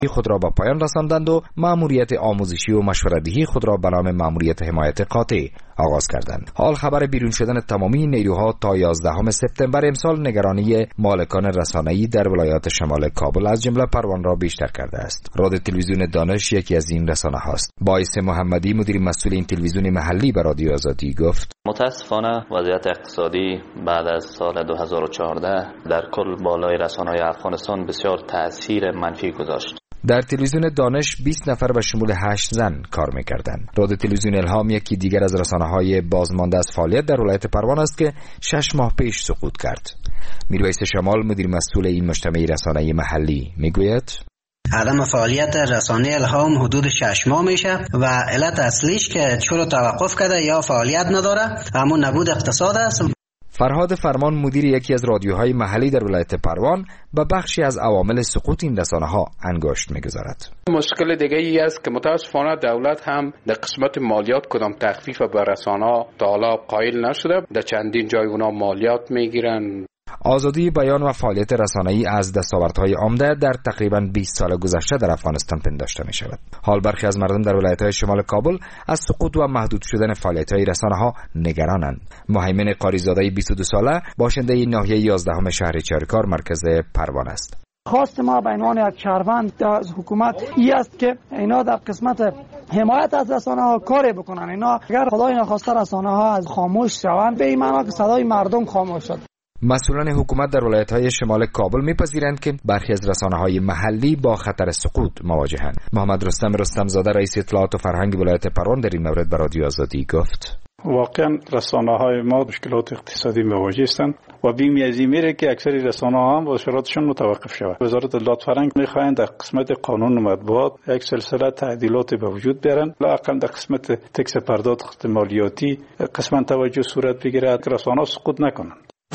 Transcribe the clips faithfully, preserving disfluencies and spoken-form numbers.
خود را به پایان رساندند و مأموریت آموزشی و مشورت‌دهی خود را به نام مأموریت حمایت قاطع آغاز کردند. حال خبر بیرون شدن تمامی نیروها تا یازدهم سپتامبر امسال نگرانی مالکان رسانه‌ای در ولایات شمال کابل از جمله پروان را بیشتر کرده است. رادیو تلویزیون دانش یکی از این رسانه هاست. باعث محمدی مدیر مسئول این تلویزیون محلی به رادیو آزادی گفت: متاسفانه وضعیت اقتصادی بعد از سال دو هزار و چهارده در کل بالای رسانه‌های افغانستان بسیار تأثیر منفی گذاشت. در تلویزیون دانش بیست نفر به شمول هشت زن کار می‌کردند. رادیو تلویزیون الهام یکی دیگر از رسانه‌های بازمانده از فعالیت در ولایت پروان است که شش ماه پیش سقوط کرد. میرویس شمال مدیر مسئول این مجتمع رسانه‌ای محلی میگوید: عدم فعالیت رسانه الهام حدود شش ماه میشه و علت اصلیش که چرا توقف کرده یا فعالیت نداره همون نبود اقتصاد است. فرهاد فرمان مدیر یکی از رادیوهای محلی در ولایت پروان به بخشی از عوامل سقوط این رسانه‌ها انگشت می‌گذارد. مشکل دیگه ای است که متاسفانه دولت هم در قسمت مالیات کدام تخفیف به رسانه‌ها تا حالا قائل نشده. در چندین جای اونا مالیات میگیرن. آزادی بیان و فعالیت رسانه‌ای از دستاوردهای عمده در تقریباً بیست سال گذشته در افغانستان پنداشته می شود. حال برخی از مردم در ولایت‌های شمال کابل از سقوط و محدود شدن فعالیت‌های رسانه‌ها نگرانند. مهیمن قاریزاده بیست و دو ساله باشنده ناحیه یازدهم شهر چهارکار مرکز پروان است. خواست ما به عنوان یک شهروند از حکومت این است که اینا در قسمت حمایت از رسانه ها کاری بکنن. اینا اگر خدای نخواسته رسانه ها از خاموش شوند به این معنی که صدای مردم خاموش شد. مسئولان حکومت در ولایت‌های شمال کابل می‌پذیرند که برخی از رسانه‌های محلی با خطر سقوط مواجهند. محمد رستم رستمزاده رئیس اطلاعات و فرهنگ ولایت پروان در این مورد به رادیو آزادی گفت: واقعا رسانه‌های ما مشکلات اقتصادی مواجه هستند و بیم از این میره که اکثر رسانه‌ها هم وزارتشون متوقف شود. وزارت اطلاعات و فرهنگ می‌خواهند در قسمت قانون مطبوعات یک سلسله تعدیلات به وجود بیارن، لااقل در قسمت تکس پرداخت مالیاتی قسما توجه صورت بگیره که رسانه‌ها سقوط نکنند.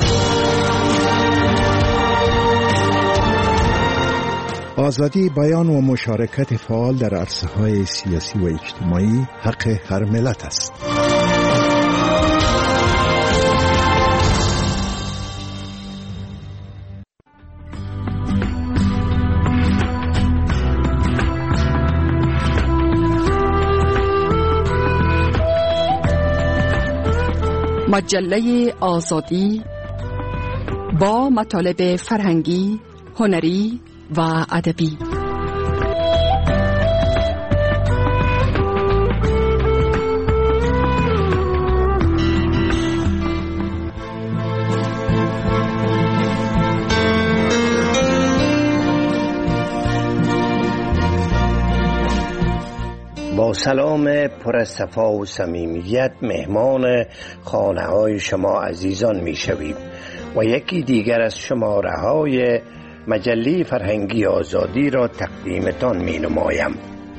آزادی بیان و مشارکت فعال در عرصه‌های سیاسی و اجتماعی حق هر ملت است. مجله آزادی با مطالب فرهنگی، هنری و ادبی. با سلام پر از صفا و صمیمیت مهمان خانه های شما عزیزان می شویم و یکی دیگر از شماره های مجله فرهنگی آزادی را تقدیمتان می نمایم.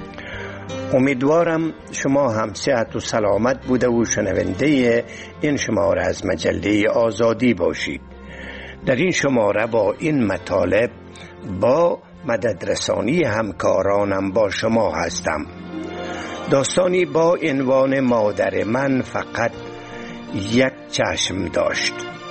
امیدوارم شما هم صحت و سلامت بوده و شنونده این شماره از مجله آزادی باشید. در این شماره با این مطالب با مددرسانی همکارانم با شما هستم. داستانی با عنوان مادر من فقط یک چشم داشت.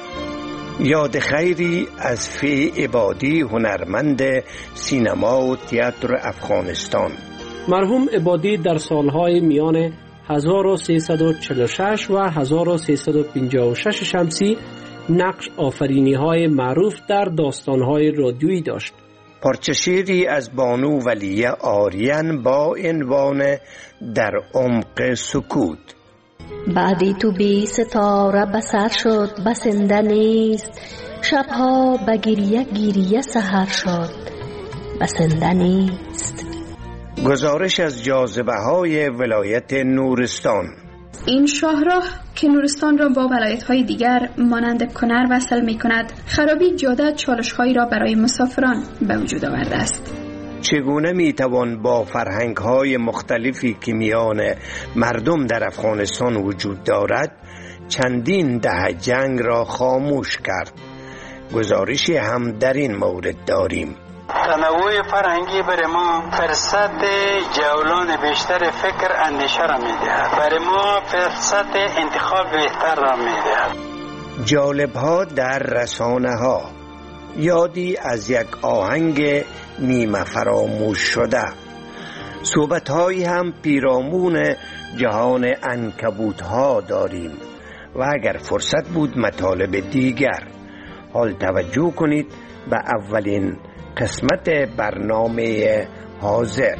یاد خیری از فی عبادی هنرمند سینما و تئاتر افغانستان. مرحوم عبادی در سالهای میان هزار و سیصد و چهل و شش و هزار و سیصد و پنجاه و شش شمسی نقش آفرینی های معروف در داستانهای رادیویی داشت. پارچه شعری از بانو ولیه آریان با عنوان در عمق سکوت. بعدی تو بی ستاره بسر شد بسنده نیست، شبها بگیریه گیریه سحر شد بسنده نیست. گزارش از جاذبه های ولایت نورستان. این شاهراه که نورستان را با ولایت‌های دیگر مانند کنر وصل می‌کند، خرابی جاده چالش‌هایی را برای مسافران به وجود آورده است. چگونه می‌توان با فرهنگ‌های مختلفی که میان مردم در افغانستان وجود دارد چندین دهه جنگ را خاموش کرد؟ گزارشی هم در این مورد داریم. تنوع فرهنگی برای ما فرصت جولان بیشتر فکر اندیشه را می‌دهد. برای ما فرصت انتخاب بهتر را می‌دهد. جالب‌ها در رسانه‌ها. یادی از یک آهنگ نیمه فراموش شده. صحبت هایی هم پیرامون جهان عنکبوت ها داریم و اگر فرصت بود مطالب دیگر. حال توجه کنید به اولین قسمت برنامه حاضر.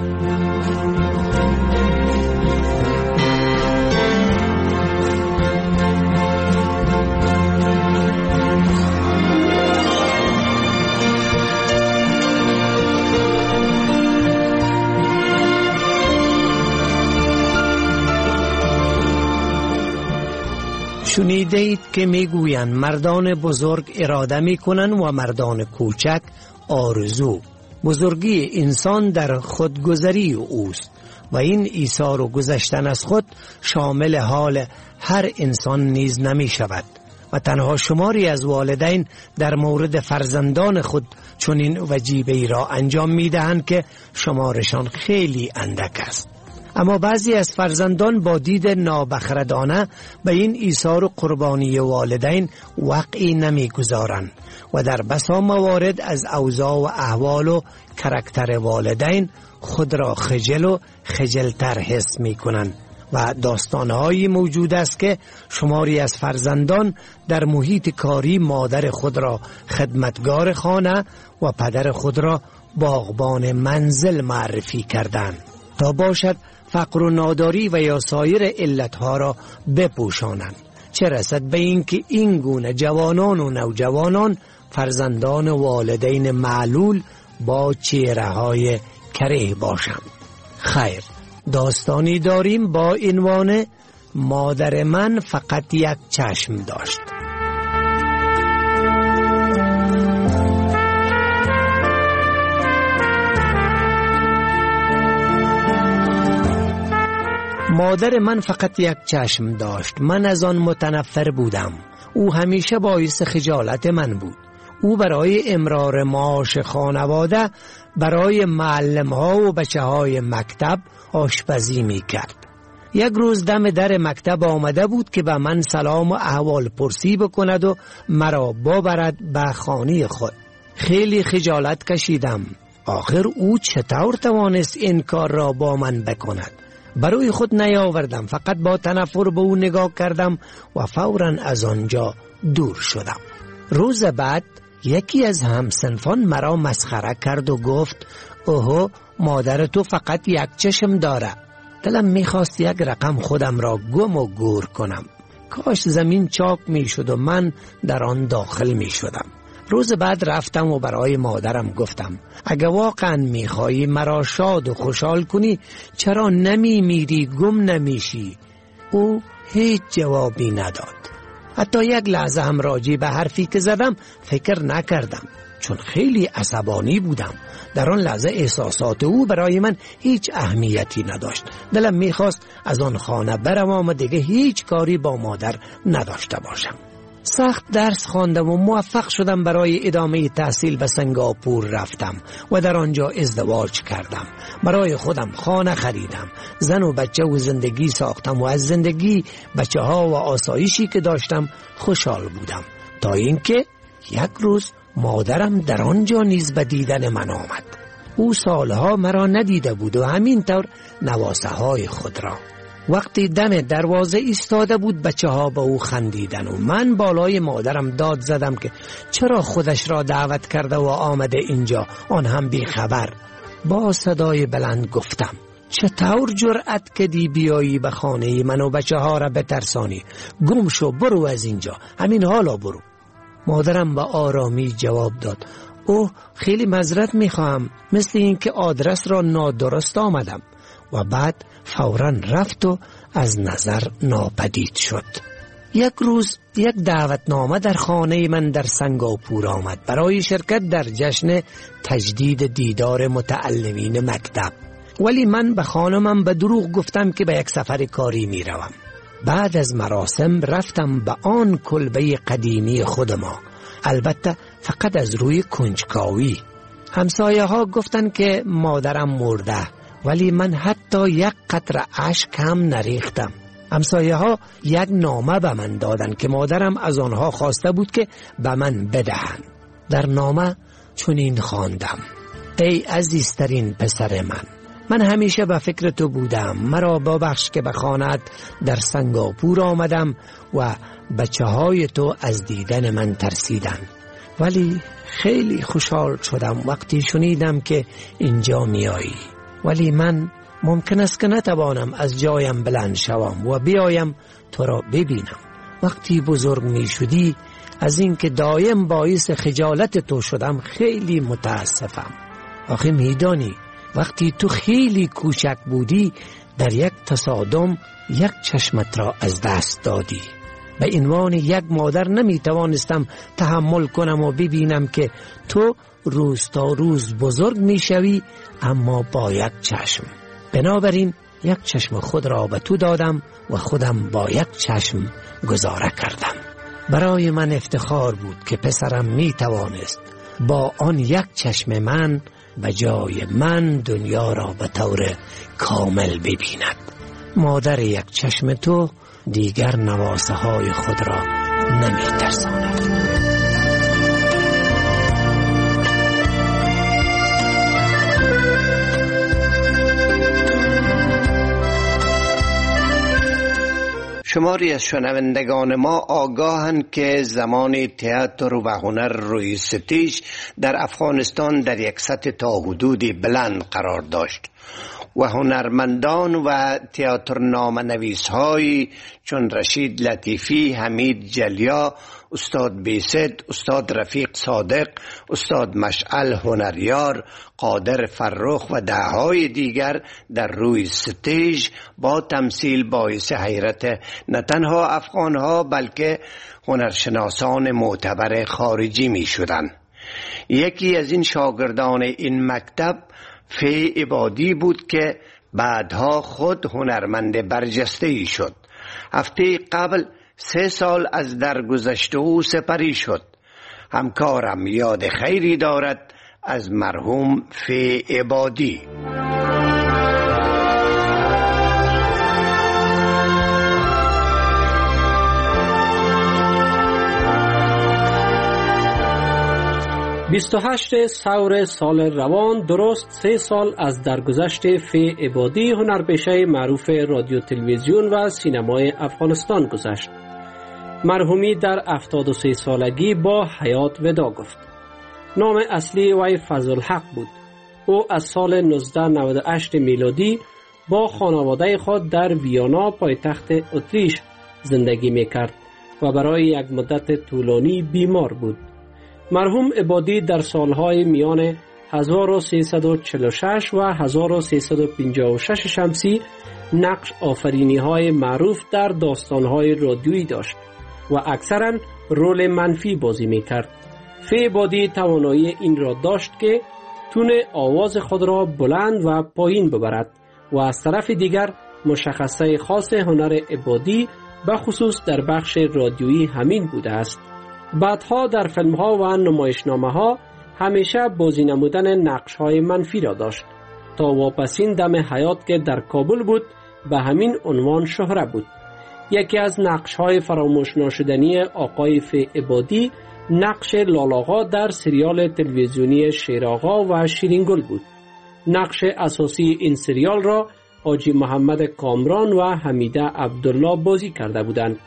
شنیده اید که میگویند مردان بزرگ اراده میکنند و مردان کوچک آرزو. بزرگی انسان در خودگذری اوست و این ایثار و گذشتن از خود شامل حال هر انسان نیز نمی شود و تنها شماری از والدین در مورد فرزندان خود چنین وجیبه‌ای را انجام میدهند که شمارشان خیلی اندک است. اما بعضی از فرزندان با دید نابخردانه به این ایثار و قربانی والدین وقعی نمیگذارند و در بسا موارد از اوضاع و احوال و کرکتر والدین خود را خجل و خجلتر حس می کنند و داستانهایی موجود است که شماری از فرزندان در محیط کاری مادر خود را خدمتگار خانه و پدر خود را باغبان منزل معرفی کردند تا باشد فقر و ناداری و یا سایر علتها را بپوشانند، چه رسد به این که این گونه جوانان و نوجوانان فرزندان والدین معلول با چهره های کره باشند. خیر، داستانی داریم با عنوان مادر من فقط یک چشم داشت. مادر من فقط یک چشم داشت. من از آن متنفر بودم. او همیشه باعث خجالت من بود. او برای امرار معاش خانواده برای معلم ها و بچه های مکتب آشپزی می کرد. یک روز دم در مکتب آمده بود که به من سلام و احوال پرسی بکند و مرا ببرد به خانه خود. خیلی خجالت کشیدم. آخر او چطور توانست این کار را با من بکند؟ برای خود نیاوردم، فقط با تنفر به او نگاه کردم و فوراً از آنجا دور شدم. روز بعد یکی از همسنفان مرا مسخره کرد و گفت اوه، مادر تو فقط یک چشم داره. دلم میخواست یک رقم خودم را گم و گور کنم. کاش زمین چاک میشد و من در آن داخل میشدم. روز بعد رفتم و برای مادرم گفتم اگه واقعا میخوایی مرا شاد و خوشحال کنی چرا نمی میری گم نمیشی؟ او هیچ جوابی نداد. حتی یک لحظه هم راجع به حرفی که زدم فکر نکردم، چون خیلی عصبانی بودم. در آن لحظه احساسات او برای من هیچ اهمیتی نداشت. دلم میخواست از آن خانه بروم و دیگه هیچ کاری با مادر نداشته باشم. سخت درس خواندم و موفق شدم. برای ادامه تحصیل به سنگاپور رفتم و در آنجا ازدواج کردم. برای خودم خانه خریدم، زن و بچه و زندگی ساختم و از زندگی، بچه ها و آسایشی که داشتم خوشحال بودم، تا اینکه یک روز مادرم در آنجا نیز به دیدن من آمد. او سالها مرا ندیده بود و همینطور نواسه های خود را. وقتی دم دروازه ایستاده بود بچه ها به او خندیدن و من بالای مادرم داد زدم که چرا خودش را دعوت کرده و آمده اینجا، آن هم بی خبر. با صدای بلند گفتم چطور جرأت کردی بیایی به خانه من و بچه ها را بترسانی؟ گم شو، برو از اینجا، همین حالا برو. مادرم با آرامی جواب داد اوه، خیلی معذرت میخواهم، مثل این که آدرس را نادرست آمدم. و بعد فوراً رفت و از نظر ناپدید شد. یک روز یک دعوتنامه در خانه من در سنگاپور آمد برای شرکت در جشن تجدید دیدار متعلمین مکتب، ولی من به خانمم به دروغ گفتم که به یک سفر کاری می روم. بعد از مراسم رفتم به آن کلبه قدیمی خود ما، البته فقط از روی کنجکاوی. همسایه ها گفتن که مادرم مرده، ولی من حتی یک قطره اشک هم نریختم. همسایه ها یک نامه به من دادن که مادرم از آنها خواسته بود که به من بدهند. در نامه چنین خواندم ای عزیزترین پسر من، من همیشه به فکر تو بودم. مرا ببخش که به خانه‌ات در سنگاپور آمدم و بچه های تو از دیدن من ترسیدن، ولی خیلی خوشحال شدم وقتی شنیدم که اینجا میایی. ولی من ممکن است که نتوانم از جایم بلند شوم و بیایم تو را ببینم. وقتی بزرگ می شدی از اینکه دایم باعث خجالت تو شدم خیلی متاسفم. آخه میدانی وقتی تو خیلی کوچک بودی در یک تصادم یک چشمت را از دست دادی. به عنوان یک مادر نمی توانستم تحمل کنم و ببینم که تو روز تا روز بزرگ می شوی اما با یک چشم. بنابراین یک چشم خود را به تو دادم و خودم با یک چشم گذاره کردم. برای من افتخار بود که پسرم می توانست با آن یک چشم من به جای من دنیا را به طور کامل ببیند. مادر یک چشم تو دیگر نواسه های خود را نمی ترساند. شماری از شنوندگان ما آگاهند که زمان تئاتر و هنر روی ستیج در افغانستان در یک سطح تا حدودی بلند قرار داشت و هنرمندان و تئاتر نامه‌نویس هایی چون رشید لطیفی، حمید جلیا، استاد بیست، استاد رفیق صادق، استاد مشعل هنریار، قادر فرخ و دههای دیگر در روی ستیج با تمثیل باعث حیرت نه تنها افغانها بلکه هنرشناسان معتبر خارجی می شدند. یکی از این شاگردان این مکتب فی عبادی بود که بعدها خود هنرمند برجسته‌ای شد. هفته قبل سه سال از درگذشت او سپری شد. همکارم یاد خیری دارد از مرحوم فی عبادی. بیست و هشتم سور سال روان، درست سه سال از درگذشت فی عبادی هنرپیشه معروف رادیو تلویزیون و سینمای افغانستان گذشت. مرحومی در هفتاد و سه سالگی با حیات ودا گفت. نام اصلی وی فضل حق بود. او از سال نوزده نود و هشت میلادی با خانواده خود در ویانا پایتخت اتریش زندگی میکرد و برای یک مدت طولانی بیمار بود. مرحوم عبادی در سالهای میان هزار و سیصد و چهل و شش و هزار و سیصد و پنجاه و شش شمسی نقش آفرینی های معروف در داستان های رادیویی داشت و اکثرا رول منفی بازی میکرد. فی عبادی توانایی این را داشت که تون آواز خود را بلند و پایین ببرد و از طرف دیگر مشخصه خاص هنر عبادی به خصوص در بخش رادیویی همین بوده است. بعدها در فیلم ها و نمایشنامه ها همیشه بازی نمودن نقش های منفی را داشت تا واپسین دم حیات که در کابل بود به همین عنوان شهره بود. یکی از نقش های فراموش ناشدنی آقای فی عبادی نقش لالاغا در سریال تلویزیونی شیراغا و شیرینگل بود. نقش اساسی این سریال را حاجی محمد کامران و حمیده عبدالله بازی کرده بودند.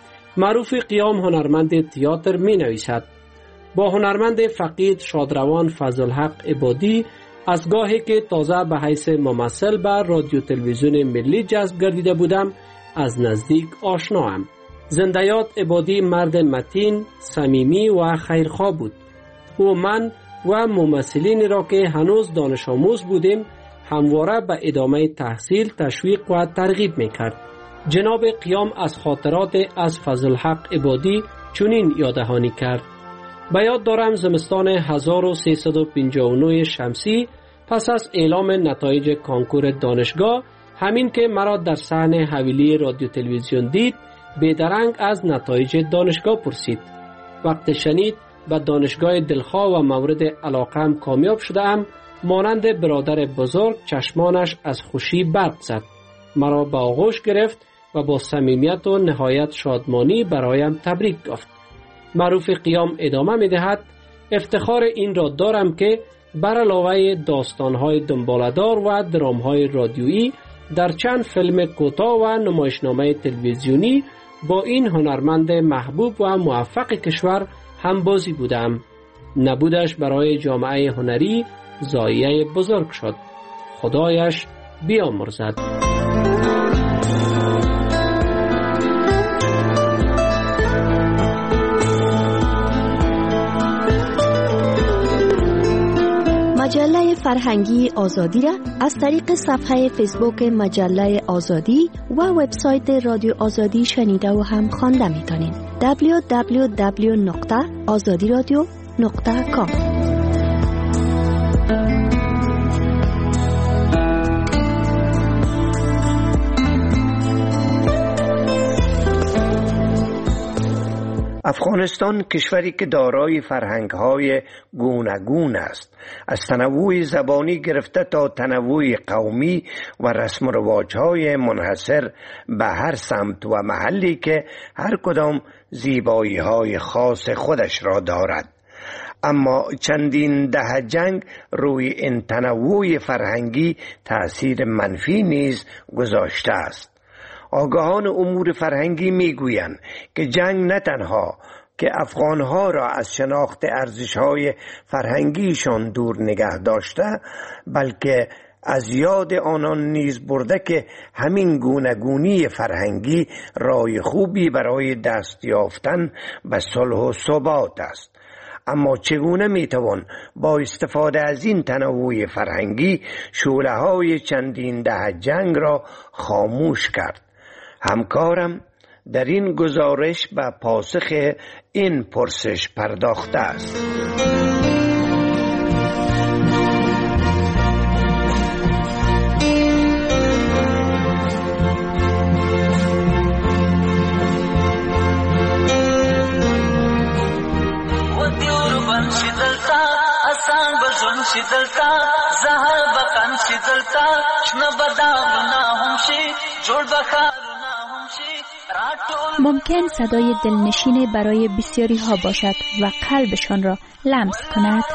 معروف قیام هنرمند تئاتر می نویسد. با هنرمند فقید شادروان فضل حق عبادی از گاهی که تازه به حیث ممثل به رادیو تلویزیون ملی جذب گردیده بودم از نزدیک آشناام. زنده‌یاد عبادی مرد متین، صمیمی و خیرخواه بود. او من و ممثلین را که هنوز دانش آموز بودیم همواره به ادامه تحصیل تشویق و ترغیب میکرد. جناب قیام از خاطرات از فضل حق عبادی چنین یاددهانی کرد. به یاد دارم زمستان هزار و سیصد و پنجاه و نه شمسی پس از اعلام نتایج کانکور دانشگاه، همین که مرا در صحن حویلی رادیو تلویزیون دید بیدرنگ از نتایج دانشگاه پرسید. وقت شنید به دانشگاه دلخواه و مورد علاقم کامیاب شدم، مانند برادر بزرگ چشمانش از خوشی برق زد. مرا به آغوش گرفت و با صمیمیت و نهایت شادمانی برایم تبریک گفت. معروف قیام ادامه می دهد: افتخار این را دارم که بر علاوه داستان‌های دنباله‌دار و درام‌های رادیویی در چند فیلم کوتاه و نمایشنامه تلویزیونی با این هنرمند محبوب و موفق کشور هم بازی بودم. نبودش برای جامعه هنری ضایعه بزرگ شد. خدایش بیامرزد. مجله فرهنگی آزادی را از طریق صفحه فیسبوک مجله آزادی و وبسایت رادیو آزادی شنیده و هم خوانده می‌تونید. دبلیو دبلیو دبلیو نقطه آزادی رادیو نقطه کام. افغانستان کشوری که دارای فرهنگ‌های گوناگون است، از تنوع زبانی گرفته تا تنوع قومی و رسم و رواج‌های منحصر به هر سمت و محلی که هر کدام زیبایی‌های خاص خودش را دارد. اما چندین دهه جنگ روی این تنوع فرهنگی تأثیر منفی نیز گذاشته است. آگاهان امور فرهنگی میگویند که جنگ نه تنها که افغانها را از شناخت ارزش‌های فرهنگیشان دور نگه داشته، بلکه از یاد آنان نیز برده که همین گوناگونی فرهنگی راه خوبی برای دست یافتن به صلح و ثبات است. اما چگونه میتوان با استفاده از این تنوع فرهنگی شعله‌های چندین دهه جنگ را خاموش کرد؟ همکارم در این گزارش به پاسخ این پرسش پرداخته است. ممکن صدای دلنشین برای بسیاری ها باشد و قلبشان را لمس کند.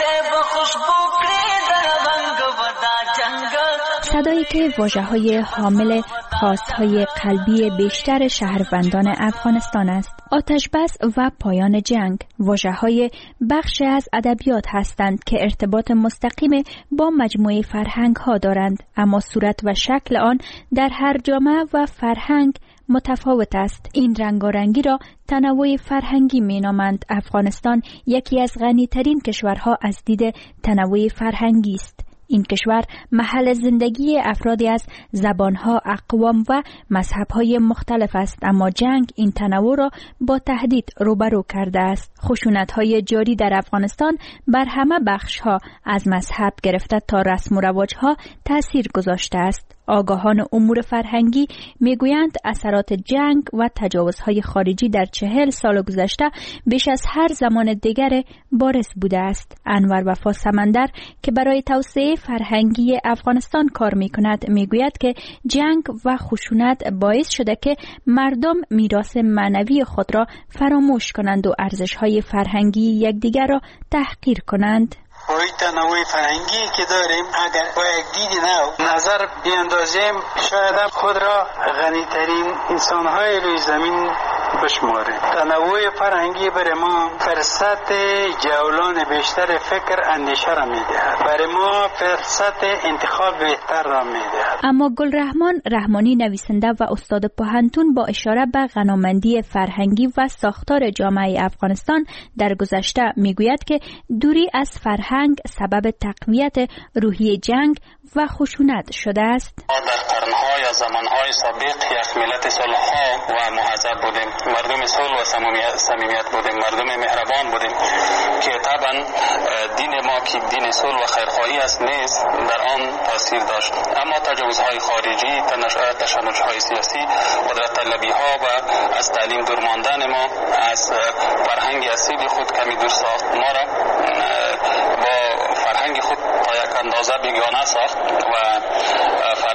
صدایی که واژه‌های حامل خواست‌های قلبی بیشتر شهروندان افغانستان است. آتش بس و پایان جنگ واژه‌های بخش از ادبیات هستند که ارتباط مستقیم با مجموعه فرهنگ‌ها دارند، اما صورت و شکل آن در هر جامعه و فرهنگ متفاوت است. این رنگارنگی را تنوع فرهنگی می‌نامند. افغانستان یکی از غنی‌ترین کشورها از دید تنوع فرهنگی است. این کشور محل زندگی افرادی از زبانها، اقوام و مذهب‌های مختلف است، اما جنگ این تنوع را با تهدید روبرو کرده است. خشونت‌های جاری در افغانستان بر همه بخش‌ها از مذهب گرفته تا رسم و رواج‌ها تأثیر گذاشته است. آگاهان امور فرهنگی میگویند اثرات جنگ و تجاوزهای خارجی در چهل سال گذشته بیش از هر زمان دیگر بارز بوده است. انور وفا سمندر که برای توسعه فرهنگی افغانستان کار میکند میگوید که جنگ و خشونت باعث شده که مردم میراث معنوی خود را فراموش کنند و ارزش‌های فرهنگی یکدیگر را تحقیر کنند. با این تنوع فرهنگی که داریم اگر با یک دید نو نظر بیاندازیم شاید خود را غنی‌ترین انسان‌های روی زمین بشماریم. تنوع فرهنگی برای ما فرصت جولان بیشتر فکر اندیشه را می‌دهد. برای ما فرصت انتخاب بهتر را می‌دهد. اما گلرحمان رحمانی نویسنده و استاد پوهنتون با اشاره به غنامندی فرهنگی و ساختار جامعه افغانستان در گذشته میگوید که دوری از فرهنگ سبب تقویت روحی جنگ و خشونت شده است. ما در قرن‌های یا زمان‌های سابق یک ملت صلح‌ها و مهذب بودیم، مردم صلح و صمیمیت بودیم، مردم مهربان بودیم که طبعا دین ما که دین صلح و خیرخواهی است نیست در آن تاثیر داشت. اما تجاوزهای خارجی، تشنج‌های سیاسی، قدرت طلبی‌ها و از تعلیم دور ماندن ما از فرهنگ اصیل خود کمی دور ساخت. ما را با فرهنگ خود تا یک اندازه بیگانه ساخت و فرهنگ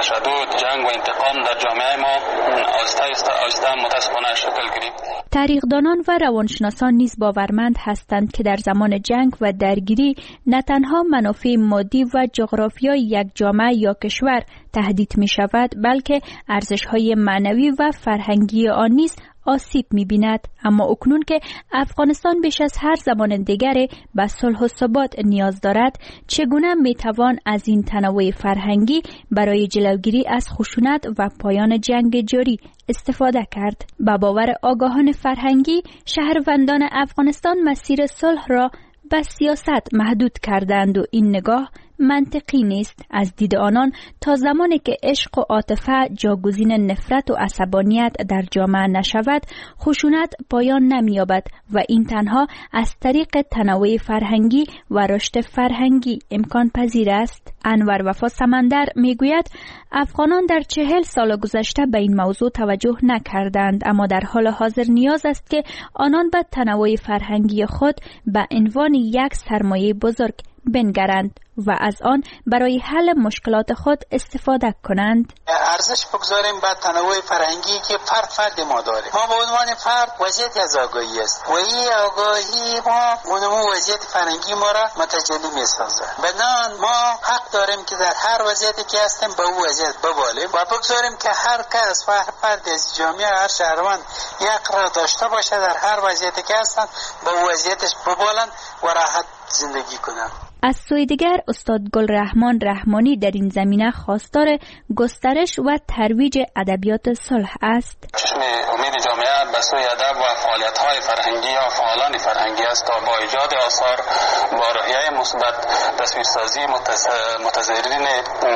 تشدد، جنگ و انتقام در جامعه ما آهسته آهسته متاسفانه شکل گرفت. تاریخدانان و روانشناسان نیز باورمند هستند که در زمان جنگ و درگیری نه تنها منافع مادی و جغرافیایی یک جامعه یا کشور تهدید می شود، بلکه ارزش‌های معنوی و فرهنگی آن نیز آسیب می‌بیند. اما اکنون که افغانستان بیش از هر زمان دیگری به صلح و ثبات نیاز دارد، چگونه میتوان از این تنوع فرهنگی برای جلوگیری از خشونت و پایان جنگ جاری استفاده کرد؟ با باور آگاهان فرهنگی، شهروندان افغانستان مسیر صلح را به سیاست محدود کردند و این نگاه منطقی نیست. از دید آنان تا زمانی که عشق و عاطفه جاگزین نفرت و عصبانیت در جامعه نشود، خشونت پایان نمی‌یابد و این تنها از طریق تنوع فرهنگی و رشد فرهنگی امکان پذیر است. انور وفا سمندر میگوید افغانان در چهل سال گذشته به این موضوع توجه نکردند، اما در حال حاضر نیاز است که آنان به تنوع فرهنگی خود به عنوان یک سرمایه بزرگ بنگرند و از آن برای حل مشکلات خود استفاده کنند. ارزش بگذاریم به تنوع فرهنگی که فرد فرد ما داره. ما به عنوان فرد وضعیت از آگاهی است و این آگاهی ما اونمو وضعیت فرهنگی ما را متجلی می سازه. بنابراین ما حق داریم که در هر وضعیتی که هستیم به اون وضعیت ببالیم و بگذاریم که هر کس و هر فرد از جامعه، هر شهروند یک را داشته باشه در هر وضعیتی که هستن به اون وضعیتش ببالن و راحت زندگی کنن. از سوی دیگر استاد گلرحمان رحمانی در این زمینه خواستار گسترش و ترویج ادبیات صلح است. چشم امید جامعه به سوی ادب و فعالیت‌های فرهنگی یا فعالان فرهنگی است تا با ایجاد آثار با روحیه مثبت تصویرسازی متضررین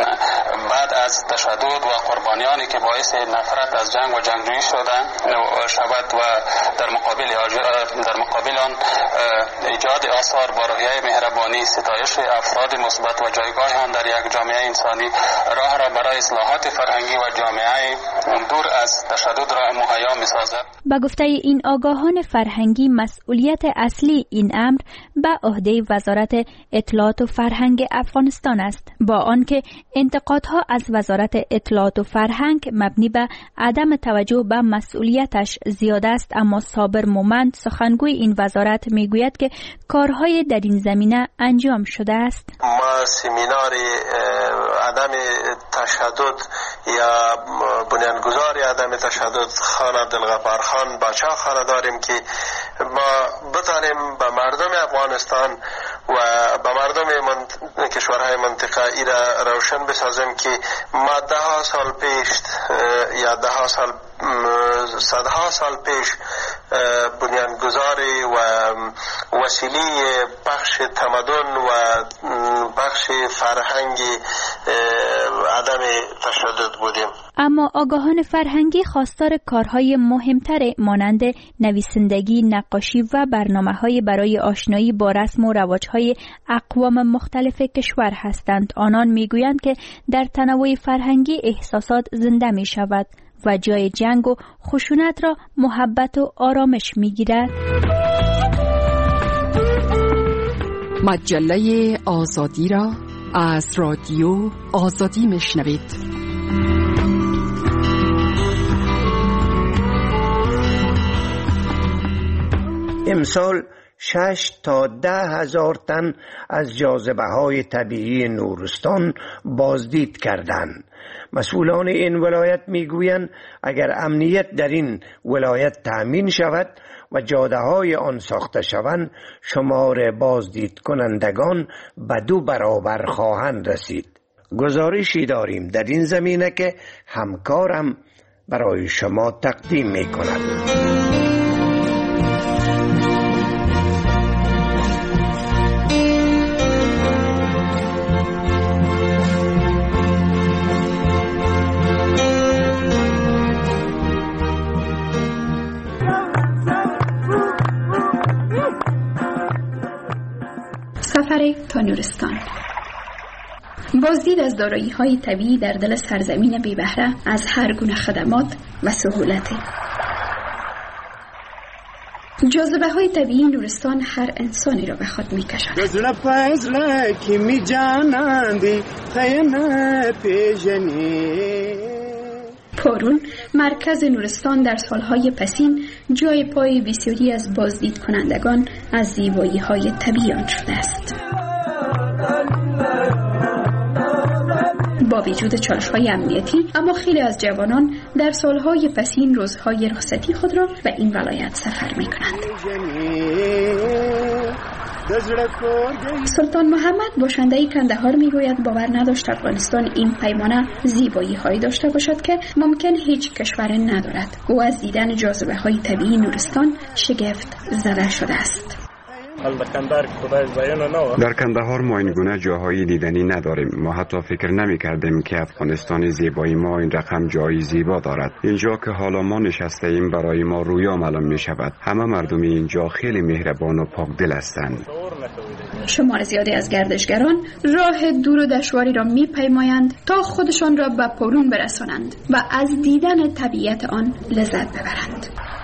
بعد از تشدد و قربانیانی که باعث نفرت از جنگ و جنگجویی شدند شود و در مقابل در مقابل آن ایجاد آثار با روحیه مهربانی، ستایش افراد مثبت و جایگاه آن در یک جامعه انسانی راه را برای اصلاحات فرهنگی و جامعه دور از تشدد را مهیا می‌سازد. با گفته این آگاهان فرهنگی، مسئولیت اصلی این امر به عهده وزارت اطلاعات و فرهنگ افغانستان است، با آنکه انتقادها از وزارت اطلاعات و فرهنگ مبنی به عدم توجه به مسئولیتش زیاد است. اما صابر مومند، سخنگوی این وزارت، میگوید که کارهای در این زمینه انجام شده است. ما سمینار عدم تشدد یا بنیانگذار عدم تشدد خان عبدالغفار خان باچا خانه داریم که ما بتانیم به مردم افغانستان و به مردم من... کشورهای منطقه ای را روشن بسازیم که ما ده ها سال پیش یا ده ها سال صدها سال پیش بنیانگذاری و وسیله بخش تمدن و بخش فرهنگی عدم تشدد بودیم. اما آگاهان فرهنگی خواستار کارهای مهمتر مانند نویسندگی، نقاشی و برنامه‌های برای آشنایی با رسم و رواج‌های اقوام مختلف کشور هستند. آنان میگویند که در تنوع فرهنگی احساسات زنده می شود و جای جنگ و خشونت را محبت و آرامش می گیرد. مجله آزادی را از رادیو آزادی می شنوید. امسال شش تا ده هزار تن از جاذبه های طبیعی نورستان بازدید کردند. مسئولان این ولایت میگویند اگر امنیت در این ولایت تأمین شود و جاده های آن ساخته شوند، شمار بازدید کنندگان به دو برابر خواهند رسید. گزارشی داریم در این زمینه که همکارم برای شما تقدیم میکند. سفر تا نورستان. بازدید از دارایی‌های طبیعی در دل سرزمین بی بهره از هر گونه خدمات و سهولت. جاذبه های طبیعی نورستان هر انسانی را به خود می کشد. پارون مرکز نورستان در سالهای پسین جای پای بسیاری از بازدید کنندگان از زیبایی های طبیعی آن شده است. با وجود چالش‌های امنیتی، اما خیلی از جوانان در سالهای پسین روزهای رخصتی خود را به این ولایت سفر می‌کنند. سلطان محمد باشنده کندهار میگوید باور نداشت افغانستان این پیمانه زیبایی هایی داشته باشد که ممکن هیچ کشور ندارد. او از دیدن جاذبه های طبیعی نورستان شگفت زده شده است. در کندهار ما این گونه جاهای دیدنی نداریم. ما حتی فکر نمی کردیم که افغانستان زیبایی ما این رقم جایی زیبا دارد. اینجا که حالا ما نشسته ایم برای ما رویا معلوم می شود. همه مردم اینجا خیلی مهربان و پاکدل هستند. شمار زیادی از گردشگران راه دور و دشواری را می پیمایند تا خودشان را به پارون برسانند و از دیدن طبیعت آن لذت ببرند.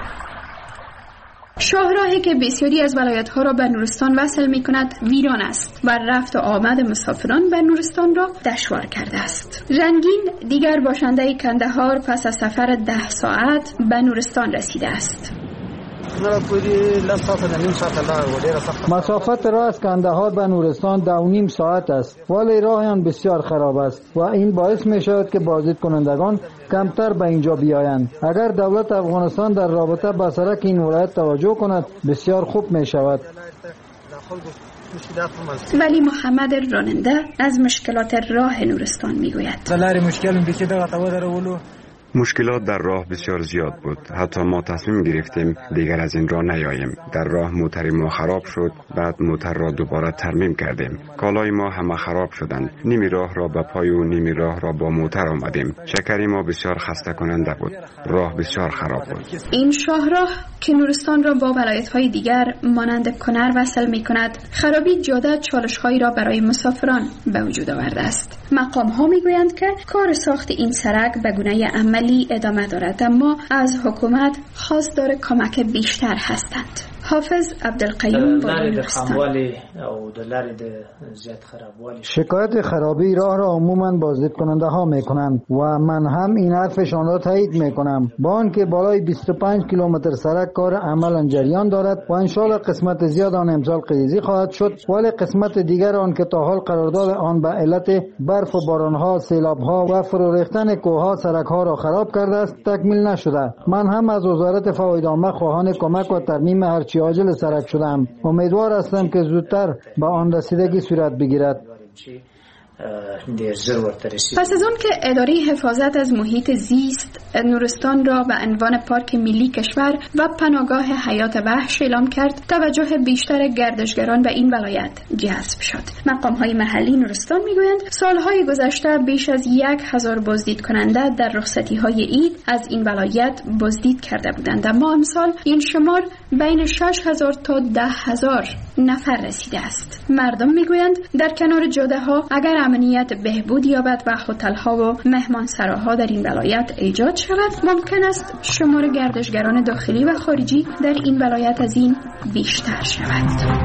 شاهراهی که بسیاری از ولایت‌ها را به نورستان وصل می‌کند ویران است و رفت و آمد مسافران به نورستان را دشوار کرده است. رنگین دیگر باشنده کندهار پس از سفر ده ساعت به نورستان رسیده است. مسافت راه از کندهار به نورستان دو و نیم ساعت است، ولی راه آن بسیار خراب است و این باعث می شود که بازدید کنندگان کمتر به اینجا بیایند. اگر دولت افغانستان در رابطه با سرک این ولایت توجه کند بسیار خوب می شود. ولی محمد راننده از مشکلات راه نورستان می گوید. مشکلات در راه بسیار زیاد بود. حتی ما تصمیم گرفتیم دیگر از این راه نیاییم. در راه موتر ما خراب شد، بعد موتر را دوباره ترمیم کردیم. کالای ما همه خراب شدند. نیمی راه را به پای و نیمی راه را با موتر آمدیم. شکری ما بسیار خسته کننده بود. راه بسیار خراب بود. این شاهراه که نورستان را با ولایت‌های دیگر مانند کنر وصل می‌کند، خرابی جاده چالش‌هایی را برای مسافران به وجود آورده است. مقام‌ها می‌گویند که کار ساخت این سرک به گونه عملی ادامه دارد، اما از حکومت خواستار کمک بیشتر هستند. حافظ عبدالقیوم بادی نورستان. شکایت خرابی راه را عموماً بازدید کننده ها می کنند و من هم این حرفشان را تایید می کنم. با آنکه بالای بیست و پنج کیلومتر سرک کار عملاً جریان دارد و انشالله قسمت زیاد آن امسال قیزی خواهد شد، ولی قسمت دیگر آن که تا حال قرارداد آن به علت برف و بارانها، سیلابها و فرو ریختن کوهها سرکها را خراب کرده است تکمیل نشده. من هم از وزارت فواید عامه خواهان کمک و ترمیم هرچی عاجل سرک شدم. امیدوار هستم که زودتر به آن رسیدگی صورت بگیرد. پس از اون که اداره حفاظت از محیط زیست نورستان را به عنوان پارک ملی کشور و پناهگاه حیات وحش اعلام کرد، توجه بیشتر گردشگران به این ولایت جذب شد. مقام‌های محلی نورستان میگویند سالهای گذشته بیش از یک هزار بازدید کننده در رخصتی‌های عید از این ولایت بازدید کرده بودند، اما امسال این شمار بین شش هزار تا ده هزار نفر رسیده است. مردم میگویند در کنار جاده‌ها اگر امنیت بهبود یابد و هتل‌ها و مهمانسراها در این ولایت ایجاد شود، ممکن است شمار گردشگران داخلی و خارجی در این ولایت از این بیشتر شود.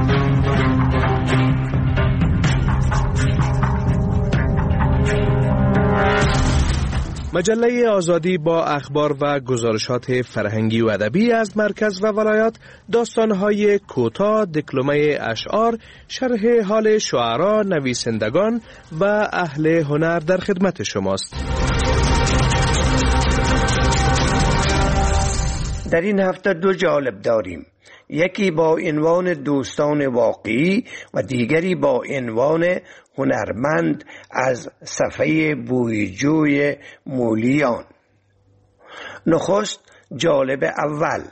مجله آزادی با اخبار و گزارشات فرهنگی و ادبی از مرکز و ولایات، داستان‌های کوتاه، دکلمه اشعار، شرح حال شعرا، نویسندگان و اهل هنر در خدمت شماست. در این هفته دو جالب داریم. یکی با عنوان دوستان واقعی و دیگری با عنوان هنرمند از صفحه بویجوی مولیان. نخست جالب اول.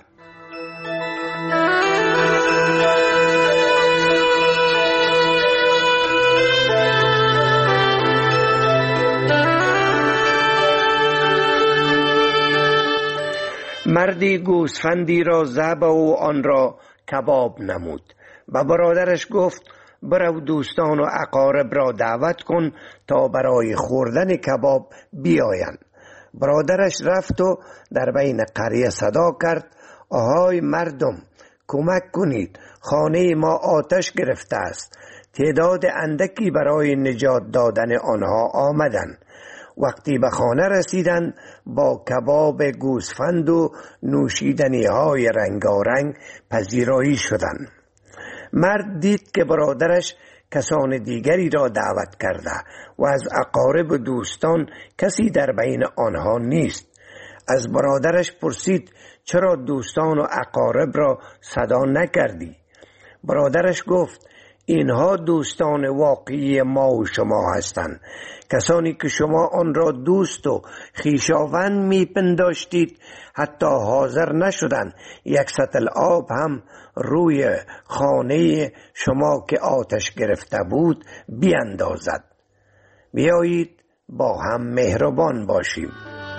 مردی گوسفندی را ذبح و آن را کباب نمود. و برادرش گفت برو دوستان و اقارب را دعوت کن تا برای خوردن کباب بیایند. برادرش رفت و در بین قریه صدا کرد آهای مردم، کمک کنید، خانه ما آتش گرفته است. تعداد اندکی برای نجات دادن آنها آمدند. وقتی به خانه رسیدند با کباب گوسفند و نوشیدنی های رنگارنگ پذیرایی شدند. مرد دید که برادرش کسان دیگری را دعوت کرده و از اقارب و دوستان کسی در بین آنها نیست. از برادرش پرسید چرا دوستان و اقارب را صدا نکردی؟ برادرش گفت اینها دوستان واقعی ما و شما هستند، کسانی که شما آن را دوست و خویشاوند میپنداشتید حتی حاضر نشدند یک سطل آب هم روی خانه شما که آتش گرفته بود بیاندازد. بیایید با هم مهربان باشیم.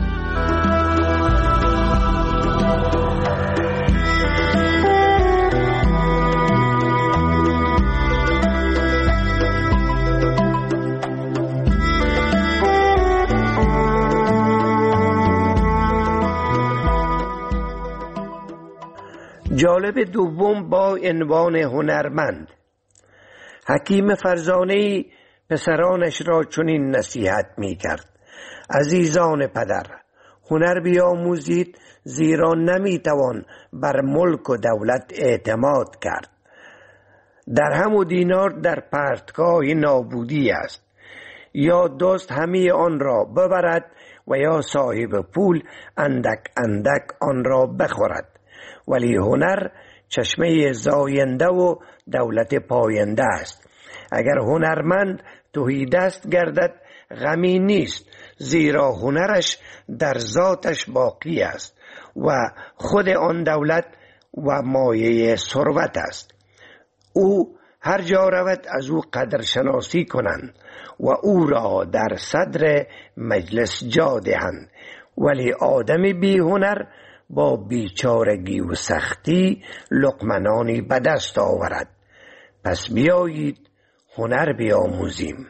جالب دوم با عنوان هنرمند. حکیم فرزانه‌ای پسرانش را چنین نصیحت می کرد: عزیزان پدر، هنر بیاموزید، زیرا نمی توان بر ملک و دولت اعتماد کرد. درهم و دینار در پرتگاه نابودی است، یا دوست همه آن را ببرد و یا صاحب پول اندک اندک آن را بخورد. ولی هنر چشمه زاینده و دولت پاینده است. اگر هنرمند تهیدست گردد غمی نیست، زیرا هنرش در ذاتش باقی است و خود آن دولت و مایه ثروت است. او هر جا رود از او قدرشناسی کنند و او را در صدر مجلس جا دهند. ولی آدم بی هنر با بیچارگی و سختی لقمنانی به دست آورد. پس بیایید هنر بیاموزیم.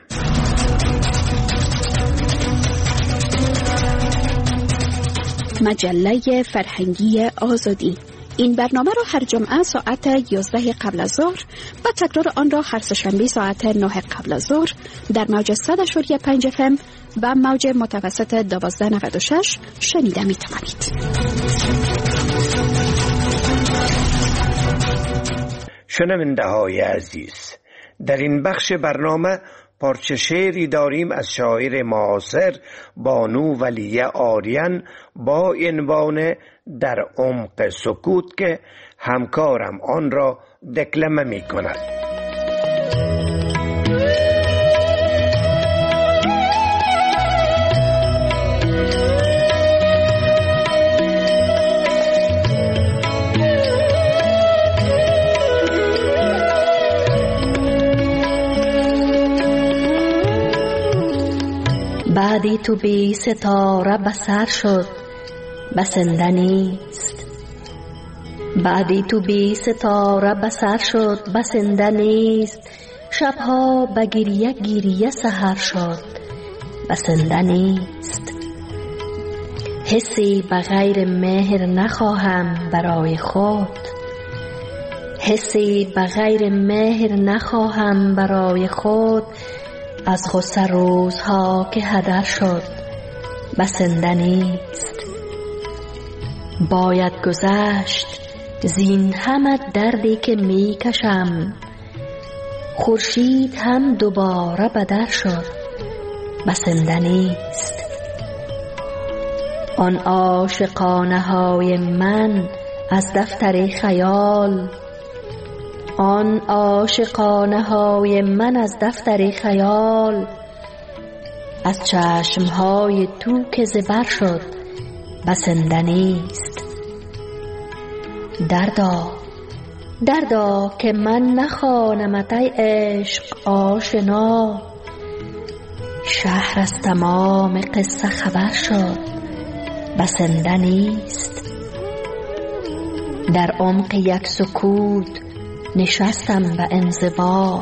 مجله فرهنگی آزادی. این برنامه را هر جمعه ساعت یازده قبل از ظهر و تکرار آن را هر سه‌شنبه ساعت نه قبل از ظهر در موج صد و پنج اف ام و موج متوسط دوازده نود و شش شنیده می توانید. شنونده های عزیز، در این بخش برنامه پارچه شعری داریم از شاعر معاصر بانو ولیه آریان با عنوان در عمق سکوت که همکارم آن را دکلمه می کند. بعدی تو بی ستاره بسر شد بسنده نیست. بعدی تو بی ستاره بسر شد بسنده نیست. شبها به گریه گریه سحر شد بسنده نیست. حسی به غیر مهر نخواهم برای خود. حسی به غیر مهر نخواهم برای خود. از غصه روزها که هدر شد بسنده نیست. باید گذشت زین همه دردی که می کشم. خورشید هم دوباره بدر شد بسنده نیست. آن عاشقانه های من از دفتر خیال. آن عاشقانه های من از دفتر خیال. از چشم های تو که زبر شد بسنده نیست. دردا دردا که من نخوانمت ای عشق آشنا. شهر از تمام قصه خبر شد بسنده نیست. در عمق یک سکوت نشستم به انزوا.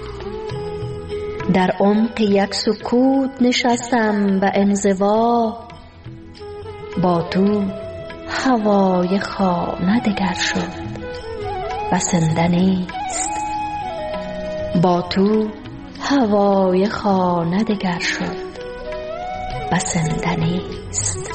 در عمق یک سکوت نشستم به انزوا. با تو هوای خانه دگر شد بسنده نیست. با تو هوای خانه دگر شد، بسنده نیست.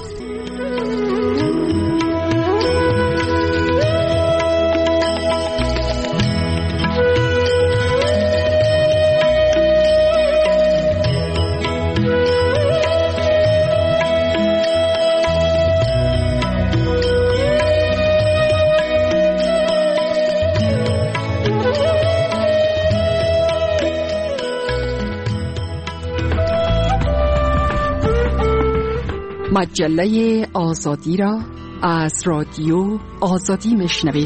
مجله آزادی را از رادیو آزادی میشنوید.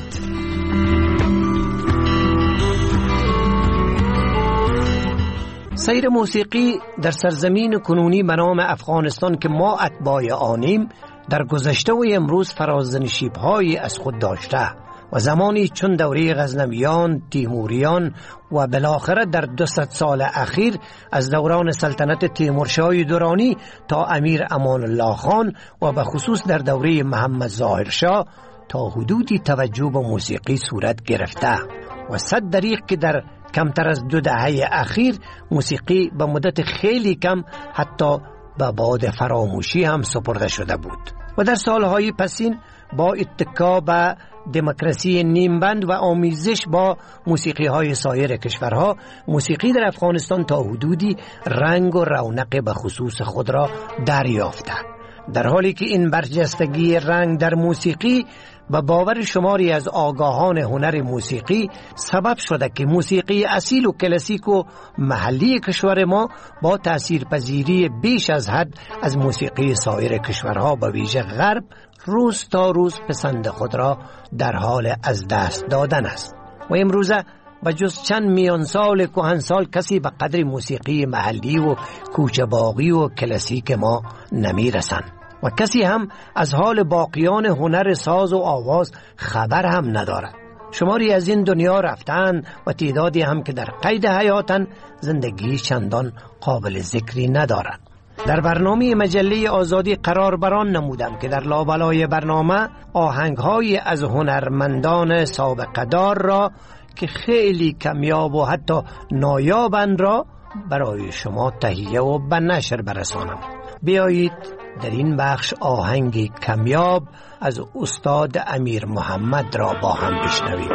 سیر موسیقی در سرزمین کنونی به نام افغانستان که ما اتباع آنیم در گذشته و امروز فرازنشیب‌هایی از خود داشته و زمانی چون دوره غزنویان، تیموریان و بالاخره در دویست سال اخیر از دوران سلطنت تیمورشاه درانی تا امیر امان الله خان و به خصوص در دوره محمد ظاهر شاه تا حدودی توجه به موسیقی صورت گرفته و صد دریغ که در کمتر از دو دهه اخیر موسیقی به مدت خیلی کم حتی به باد فراموشی هم سپرده شده بود و در سالهای پسین با اتکا به دموکراسی نیمبند و آمیزش با موسیقی های سایر کشورها، موسیقی در افغانستان تا حدودی رنگ و رونق به خصوص خود را دریافته، در حالی که این برجستگی رنگ در موسیقی به باور شماری از آگاهان هنر موسیقی سبب شده که موسیقی اصیل و کلاسیک و محلی کشور ما با تاثیرپذیری بیش از حد از موسیقی سایر کشورها به ویژه غرب روز تا روز پسند خود را در حال از دست دادن است و امروزه به جز چند میان سال کهن سال کسی به قدر موسیقی محلی و کوچه باغی و کلاسیک ما نمی رسند و کسی هم از حال باقیان هنر ساز و آواز خبر هم ندارد. شماری از این دنیا رفتن و تعدادی هم که در قید حیاتن زندگی چندان قابل ذکری ندارد. در برنامه مجله آزادی قرار بران نمودم که در لابلای برنامه آهنگ‌های از هنرمندان سابقه دار را که خیلی کمیاب و حتی نایابند را برای شما تهیه و به نشر برسانم. بیایید در این بخش آهنگی کمیاب از استاد امیر محمد را با هم بشنویم.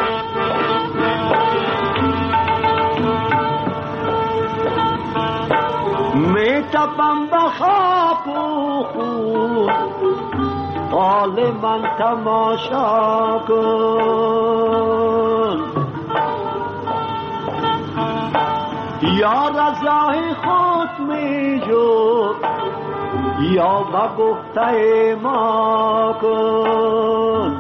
می تپم بخواب و خون حال من تماشا کن، یا رضای خود می جو یا با گفته ما کن،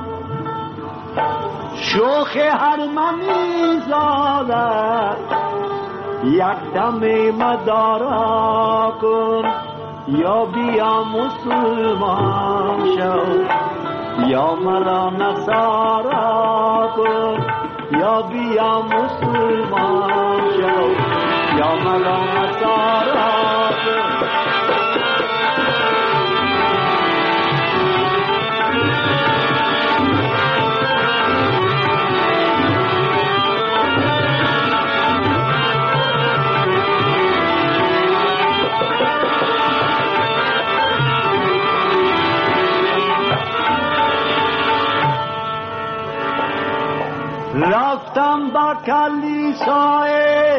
شوخ هر منی زاده یک دم مدارا کن، یا بیا مسلمان شو یا مرا نصارا کن، یا بیا مسلمان شو یا مرا نصارا کن. رفتم با کلیسای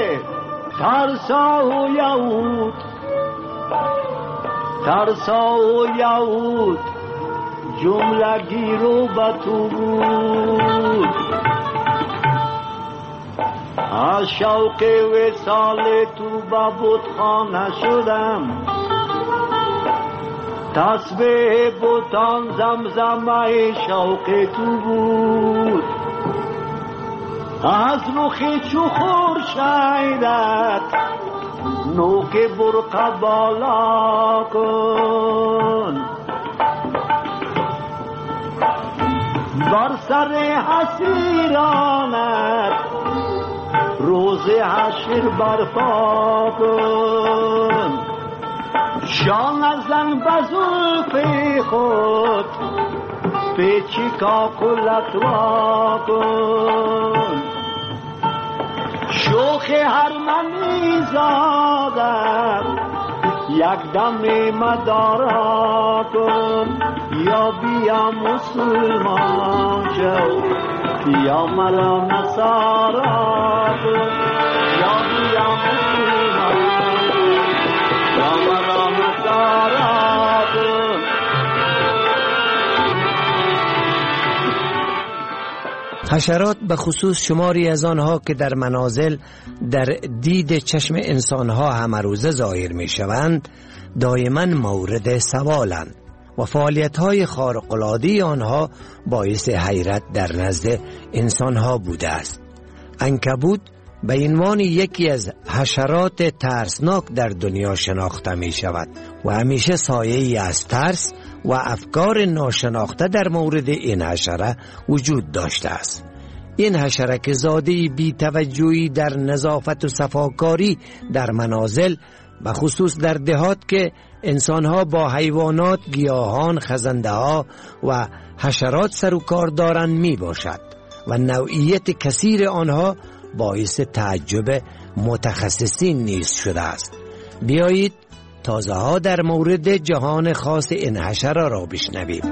ترسا و یهود، ترسا و یهود جمله گیرو به تو بود، از شوق وصال تو به بتخانه شدم، تسبیح بتان زمزمه شوق تو بود، از رخ چو خورشیدت نوک برق بالا کن، بر سر حسیرانت روز حشر برپا کن، شان زن به زلف خود پیچی کاکلت را کن شوخ هر منی زادم یک دم مدارا کن یا بیا مسلمان شو یا مرا نصارا کن یا بیا مسلمان یا مرا نصارا کن. حشرات به خصوص شماری از آنها که در منازل در دید چشم انسانها همروزه ظاهر می شوند دائما مورد سوالند و فعالیت‌های خارق‌العاده آنها باعث حیرت در نزد انسانها بوده است. عنکبوت به عنوان یکی از حشرات ترسناک در دنیا شناخته می شود و همیشه سایه‌ای از ترس و افکار ناشناخته در مورد این حشره وجود داشته است. این حشره که زاده بی توجهی در نظافت و صفاکاری در منازل و خصوص در دهات که انسانها با حیوانات، گیاهان، خزنده‌ها و حشرات سر و کار دارند می باشد و نوعیت کثیر آنها باعث تعجب متخصصین نیز شده است. بیایید تازه ها در مورد جهان خاص این حشره را بشنویم.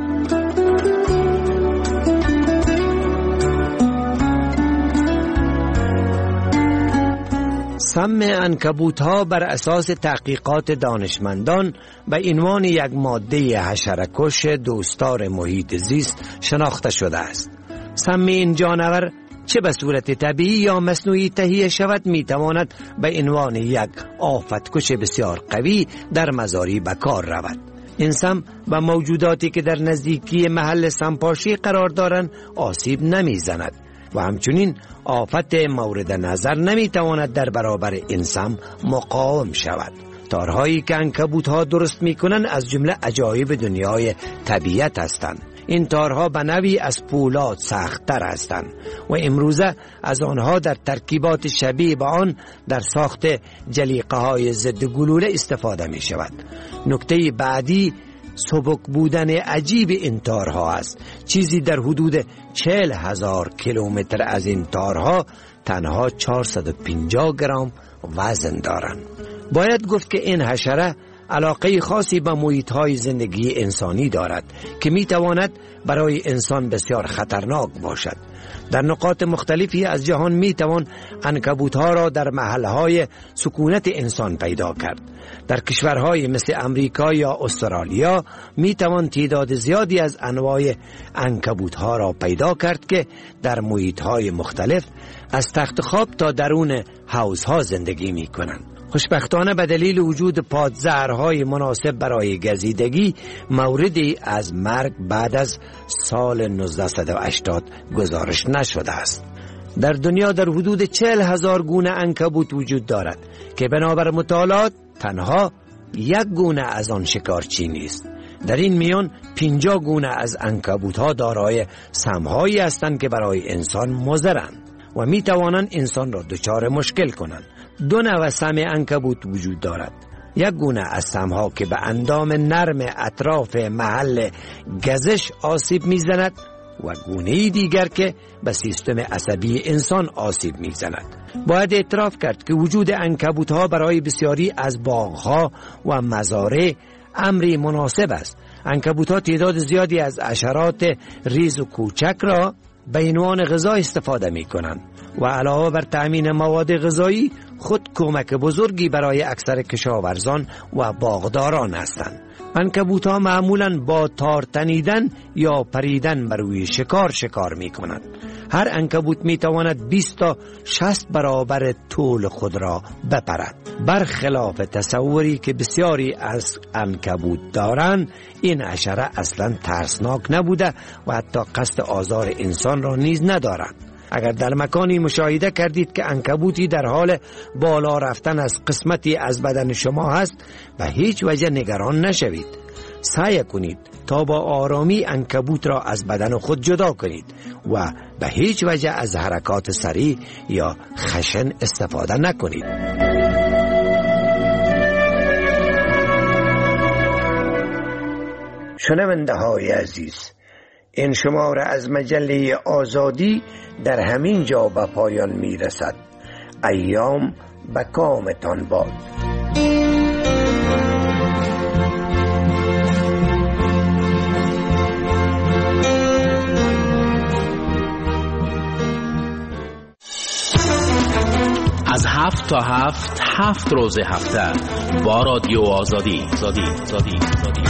سم عنکبوت ها بر اساس تحقیقات دانشمندان به عنوان یک ماده حشره‌کش دوستدار محیط زیست شناخته شده است. سم این جانور چه به صورت طبیعی یا مصنوعی تهیه شود می تواند به عنوان یک آفتکش بسیار قوی در مزاری به کار رود. این سم به موجوداتی که در نزدیکی محل سمپاشی قرار دارند آسیب نمی زند و همچنین آفت مورد نظر نمی تواند در برابر این سم مقاوم شود. تارهایی که عنکبوت ها درست می کنند از جمله عجایب دنیای طبیعت هستند. این تارها به نوعی از پولاد سخت‌تر هستند و امروزه از آنها در ترکیبات شبیه به آن در ساخت جلیقه های ضد گلوله استفاده می شود. نکته بعدی سبک بودن عجیب این تارها است. چیزی در حدود چهل هزار کیلومتر از این تارها تنها چهارصد و پنجاه گرم وزن دارند. باید گفت که این حشره علاقه خاصی به محیط‌های زندگی انسانی دارد که می‌تواند برای انسان بسیار خطرناک باشد. در نقاط مختلفی از جهان می‌توان عنکبوت‌ها را در محل‌های سکونت انسان پیدا کرد. در کشورهای مثل امریکا یا استرالیا می‌توان تعداد زیادی از انواع عنکبوت‌ها را پیدا کرد که در محیط‌های مختلف از تخت خواب تا درون حوض‌ها زندگی می‌کنند. خوشبختانه به دلیل وجود پادزهرهای مناسب برای گزیدگی موردی از مرگ بعد از سال نوزده هشتاد گزارش نشده است. در دنیا در حدود چهل هزار گونه عنکبوت وجود دارد که بنابر مطالعات تنها یک گونه از آن شکارچی نیست. در این میان پنجاه گونه از عنکبوت‌ها دارای سم‌هایی هستند که برای انسان مضرند و می توانند انسان را دچار مشکل کنند. دو نوع سم عنکبوت وجود دارد. یک گونه از سمها که به اندام نرم اطراف محل گزش آسیب میزند و گونه دیگر که به سیستم عصبی انسان آسیب میزند. باید اعتراف کرد که وجود عنکبوت‌ها برای بسیاری از باغ‌ها و مزارع امری مناسب است. عنکبوت‌ها تعداد زیادی از حشرات ریز و کوچک را به عنوان غذا استفاده می‌کنند و علاوه بر تأمین مواد غذایی خود کمک بزرگی برای اکثر کشاورزان و باغداران هستند. عنکبوت‌ها معمولاً با تار تنیدن یا پریدن بر روی شکار شکار می‌کنند. هر عنکبوت می‌تواند بیست تا شصت برابر طول خود را بپرد. برخلاف تصوری که بسیاری از عنکبوت دارند، این حشره اصلاً ترسناک نبوده و حتی قصد آزار انسان را نیز ندارد. اگر در مکانی مشاهده کردید که عنکبوتی در حال بالا رفتن از قسمتی از بدن شما هست، به هیچ وجه نگران نشوید. سعی کنید تا با آرامی عنکبوت را از بدن خود جدا کنید و به هیچ وجه از حرکات سریع یا خشن استفاده نکنید. شنونده های عزیز، این شماره از مجله آزادی در همین جا به پایان می رسد. ایام به کامتان باد. از هفت تا هفت هفت روز هفته با رادیو آزادی. آزادی. آزادی. آزادی.